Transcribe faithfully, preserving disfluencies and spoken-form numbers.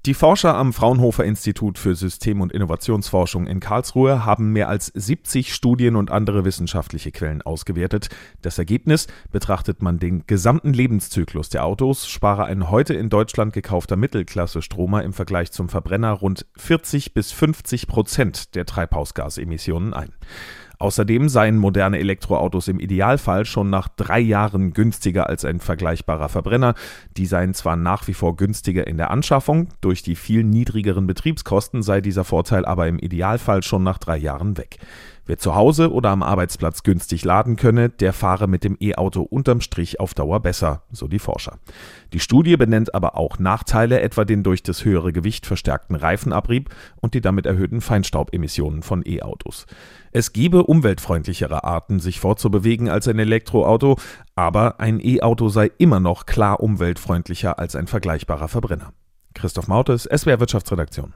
Die Forscher am Fraunhofer Institut für System- und Innovationsforschung in Karlsruhe haben mehr als siebzig Studien und andere wissenschaftliche Quellen ausgewertet. Das Ergebnis: Betrachtet man den gesamten Lebenszyklus der Autos, spare ein heute in Deutschland gekaufter Mittelklasse-Stromer im Vergleich zum Verbrenner rund vierzig bis fünfzig Prozent der Treibhausgasemissionen ein. Außerdem seien moderne Elektroautos im Idealfall schon nach drei Jahren günstiger als ein vergleichbarer Verbrenner. Die seien zwar nach wie vor günstiger in der Anschaffung, durch die viel niedrigeren Betriebskosten sei dieser Vorteil aber im Idealfall schon nach drei Jahren weg. Wer zu Hause oder am Arbeitsplatz günstig laden könne, der fahre mit dem E-Auto unterm Strich auf Dauer besser, so die Forscher. Die Studie benennt aber auch Nachteile, etwa den durch das höhere Gewicht verstärkten Reifenabrieb und die damit erhöhten Feinstaubemissionen von E-Autos. Es gebe umweltfreundlichere Arten, sich fortzubewegen als ein Elektroauto, aber ein E-Auto sei immer noch klar umweltfreundlicher als ein vergleichbarer Verbrenner. Christoph Mautes, S W R Wirtschaftsredaktion.